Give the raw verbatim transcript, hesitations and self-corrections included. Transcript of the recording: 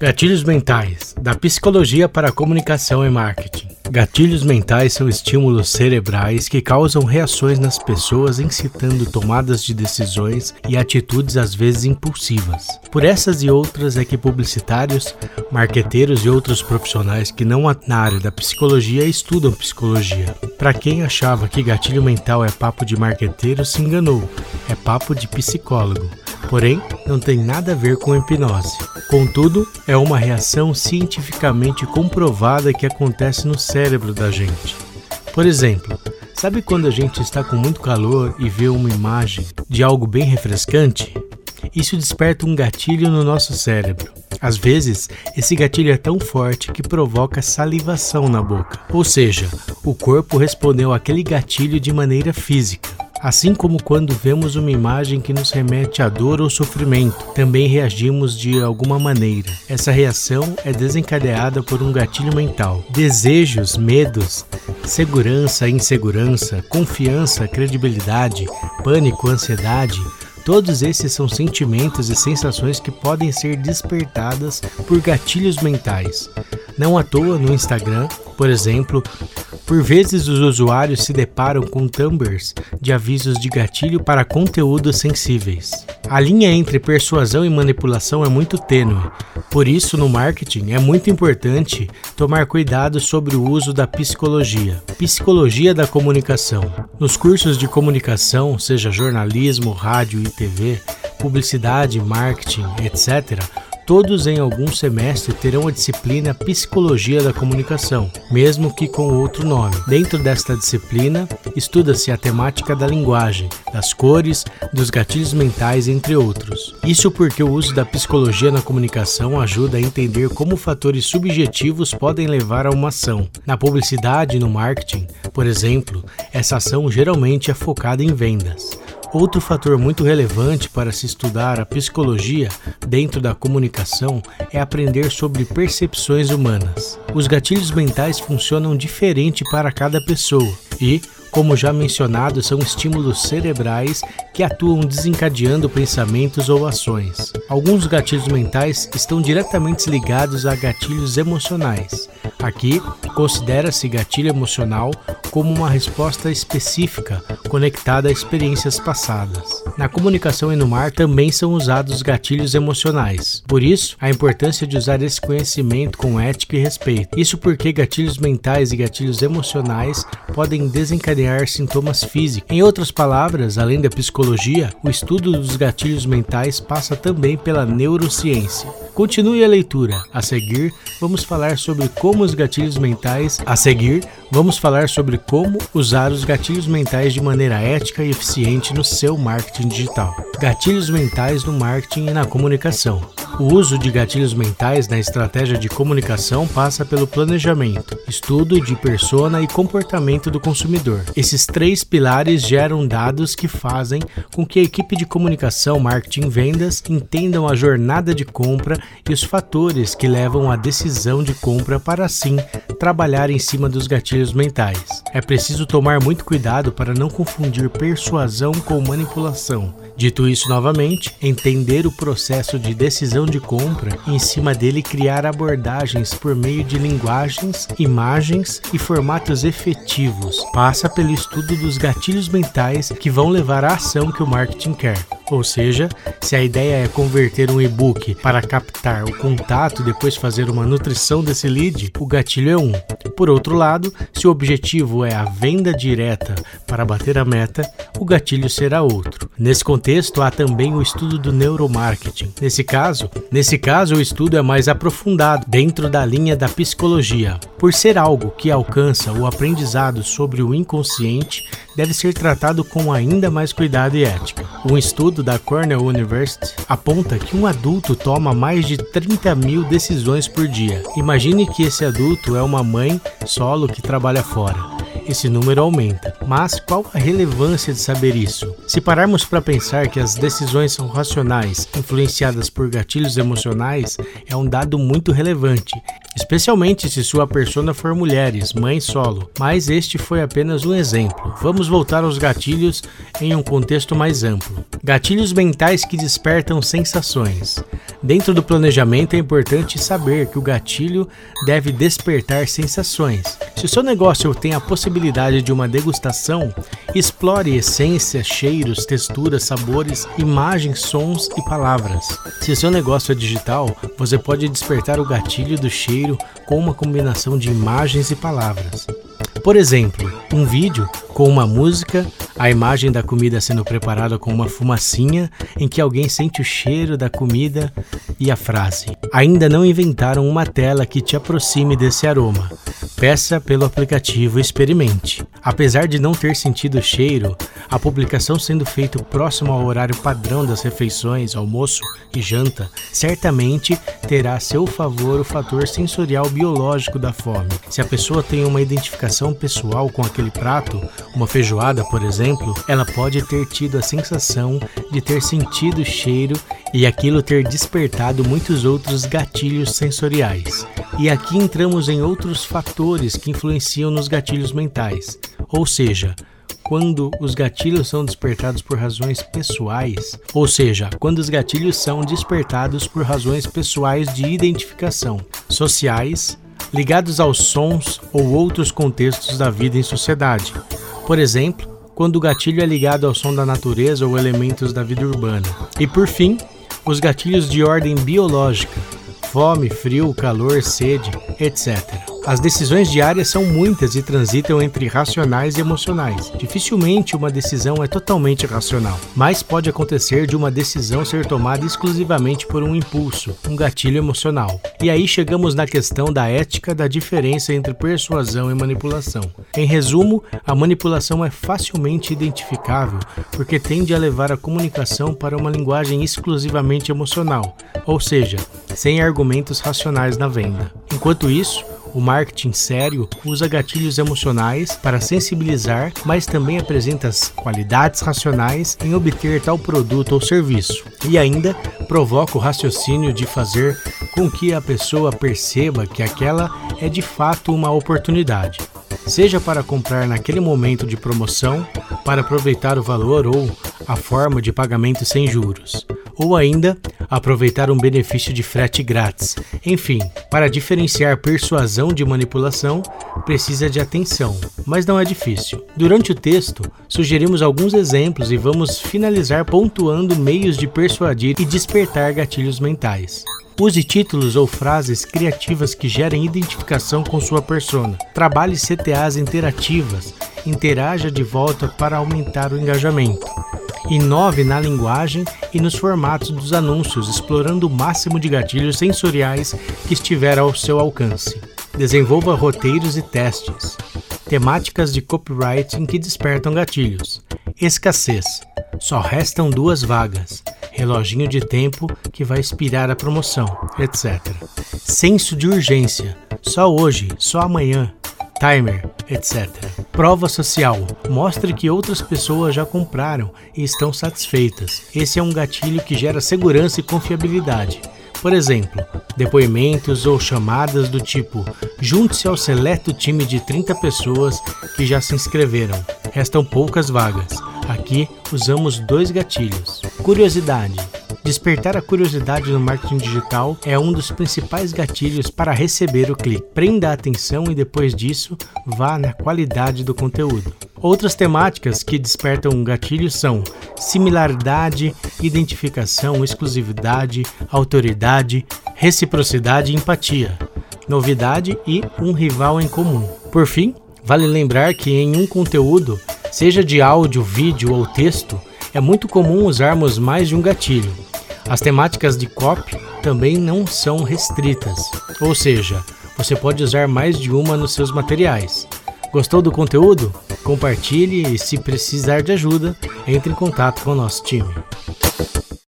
Gatilhos mentais, da psicologia para a comunicação e marketing. Gatilhos mentais são estímulos cerebrais que causam reações nas pessoas, incitando tomadas de decisões e atitudes às vezes impulsivas. Por essas e outras é que publicitários, marqueteiros e outros profissionais que não atuam na área da psicologia estudam psicologia. Para quem achava que gatilho mental é papo de marqueteiro, se enganou. É papo de psicólogo. Porém, não tem nada a ver com hipnose. Contudo, é uma reação cientificamente comprovada que acontece no cérebro da gente. Por exemplo, sabe quando a gente está com muito calor e vê uma imagem de algo bem refrescante? Isso desperta um gatilho no nosso cérebro. Às vezes, esse gatilho é tão forte que provoca salivação na boca. Ou seja, o corpo respondeu àquele gatilho de maneira física. Assim como quando vemos uma imagem que nos remete à dor ou sofrimento, também reagimos de alguma maneira. Essa reação é desencadeada por um gatilho mental. Desejos, medos, segurança, insegurança, confiança, credibilidade, pânico, ansiedade, todos esses são sentimentos e sensações que podem ser despertadas por gatilhos mentais. Não à toa, no Instagram, por exemplo, por vezes os usuários se deparam com thumbnails de avisos de gatilho para conteúdos sensíveis. A linha entre persuasão e manipulação é muito tênue. Por isso, no marketing, é muito importante tomar cuidado sobre o uso da psicologia. Psicologia da comunicação. Nos cursos de comunicação, seja jornalismo, rádio e T V, publicidade, marketing, etcétera, todos em algum semestre terão a disciplina Psicologia da Comunicação, mesmo que com outro nome. Dentro desta disciplina, estuda-se a temática da linguagem, das cores, dos gatilhos mentais, entre outros. Isso porque o uso da psicologia na comunicação ajuda a entender como fatores subjetivos podem levar a uma ação. Na publicidade e no marketing, por exemplo, essa ação geralmente é focada em vendas. Outro fator muito relevante para se estudar a psicologia dentro da comunicação é aprender sobre percepções humanas. Os gatilhos mentais funcionam diferente para cada pessoa e, como já mencionado, são estímulos cerebrais que atuam desencadeando pensamentos ou ações. Alguns gatilhos mentais estão diretamente ligados a gatilhos emocionais. Aqui, considera-se gatilho emocional como uma resposta específica conectada a experiências passadas. Na comunicação e no mar também são usados gatilhos emocionais. Por isso, a importância de usar esse conhecimento com ética e respeito. Isso porque gatilhos mentais e gatilhos emocionais podem desencadear sintomas físicos. Em outras palavras, além da psicologia, o estudo dos gatilhos mentais passa também pela neurociência. Continue a leitura. A seguir, vamos falar sobre como os gatilhos mentais. A seguir, vamos falar sobre como usar os gatilhos mentais de maneira ética e eficiente no seu marketing digital. Gatilhos mentais no marketing e na comunicação. O uso de gatilhos mentais na estratégia de comunicação passa pelo planejamento, estudo de persona e comportamento do consumidor. Esses três pilares geram dados que fazem com que a equipe de comunicação, marketing e vendas entendam a jornada de compra e os fatores que levam à decisão de compra para assim trabalhar em cima dos gatilhos mentais. É preciso tomar muito cuidado para não confundir persuasão com manipulação. Dito isso novamente, entender o processo de decisão de compra e em cima dele criar abordagens por meio de linguagens, imagens e formatos efetivos passa pelo estudo dos gatilhos mentais que vão levar à ação que o marketing quer. Ou seja, se a ideia é converter um e-book para captar o contato e depois fazer uma nutrição desse lead, o gatilho é um. Por outro lado, se o objetivo é a venda direta para bater a meta, o gatilho será outro. Nesse contexto, há também o estudo do neuromarketing. Nesse caso, nesse caso, o estudo é mais aprofundado dentro da linha da psicologia. Por ser algo que alcança o aprendizado sobre o inconsciente, deve ser tratado com ainda mais cuidado e ética. Um estudo da Cornell University aponta que um adulto toma mais de trinta mil decisões por dia. Imagine que esse adulto é uma mãe solo que trabalha fora. Esse número aumenta. Mas qual a relevância de saber isso? Se pararmos para pensar que as decisões são racionais, influenciadas por gatilhos emocionais, é um dado muito relevante. especialmente se sua persona for mulheres, mãe solo, mas este foi apenas um exemplo. Vamos voltar aos gatilhos em um contexto mais amplo. Gatilhos mentais que despertam sensações. Dentro do planejamento é importante saber que o gatilho deve despertar sensações. Se o seu negócio tem a possibilidade de uma degustação, explore essências, cheiros, texturas, sabores, imagens, sons e palavras. Se o seu negócio é digital, você pode despertar o gatilho do cheiro com uma combinação de imagens e palavras. Por exemplo, um vídeo com uma música, a imagem da comida sendo preparada com uma fumacinha em que alguém sente o cheiro da comida e a frase: ainda não inventaram uma tela que te aproxime desse aroma. Peça pelo aplicativo e experimente. Apesar de não ter sentido o cheiro, a publicação sendo feita próximo ao horário padrão das refeições, almoço e janta, certamente terá a seu favor o fator sensorial biológico da fome. Se a pessoa tem uma identificação pessoal com aquele prato, uma feijoada, por exemplo, ela pode ter tido a sensação de ter sentido o cheiro e aquilo ter despertado muitos outros gatilhos sensoriais. E aqui entramos em outros fatores que influenciam nos gatilhos mentais, ou seja, quando os gatilhos são despertados por razões pessoais, ou seja, quando os gatilhos são despertados por razões pessoais de identificação, sociais, ligados aos sons ou outros contextos da vida em sociedade. Por exemplo, quando o gatilho é ligado ao som da natureza ou elementos da vida urbana. E por fim, os gatilhos de ordem biológica, fome, frio, calor, sede, etcétera. As decisões diárias são muitas e transitam entre racionais e emocionais. Dificilmente uma decisão é totalmente racional, mas pode acontecer de uma decisão ser tomada exclusivamente por um impulso, um gatilho emocional. E aí chegamos na questão da ética da diferença entre persuasão e manipulação. Em resumo, a manipulação é facilmente identificável porque tende a levar a comunicação para uma linguagem exclusivamente emocional, ou seja, sem argumentos racionais na venda. Enquanto isso, o marketing sério usa gatilhos emocionais para sensibilizar, mas também apresenta as qualidades racionais em obter tal produto ou serviço. E ainda provoca o raciocínio de fazer com que a pessoa perceba que aquela é de fato uma oportunidade. Seja para comprar naquele momento de promoção, para aproveitar o valor ou a forma de pagamento sem juros, ou ainda aproveitar um benefício de frete grátis. Enfim, para diferenciar persuasão de manipulação, precisa de atenção, mas não é difícil. Durante o texto, sugerimos alguns exemplos e vamos finalizar pontuando meios de persuadir e despertar gatilhos mentais. Use títulos ou frases criativas que gerem identificação com sua persona. Trabalhe C T As interativas. Interaja de volta para aumentar o engajamento. Inove na linguagem e nos formatos dos anúncios, explorando o máximo de gatilhos sensoriais que estiver ao seu alcance. Desenvolva roteiros e testes. Temáticas de copywriting que despertam gatilhos. Escassez. Só restam duas vagas. Reloginho de tempo que vai expirar a promoção, etcétera. Senso de urgência. Só hoje, só amanhã. Timer, etcétera. Prova social. Mostre que outras pessoas já compraram e estão satisfeitas. Esse é um gatilho que gera segurança e confiabilidade. Por exemplo, depoimentos ou chamadas do tipo: junte-se ao seleto time de trinta pessoas que já se inscreveram. Restam poucas vagas. Aqui usamos dois gatilhos. Curiosidade. Despertar a curiosidade no marketing digital é um dos principais gatilhos para receber o clique. Prenda a atenção e depois disso, vá na qualidade do conteúdo. Outras temáticas que despertam um gatilho são similaridade, identificação, exclusividade, autoridade, reciprocidade e empatia, novidade e um rival em comum. Por fim, vale lembrar que em um conteúdo, seja de áudio, vídeo ou texto, é muito comum usarmos mais de um gatilho. As temáticas de copy também não são restritas, ou seja, você pode usar mais de uma nos seus materiais. Gostou do conteúdo? Compartilhe e, se precisar de ajuda, entre em contato com o nosso time.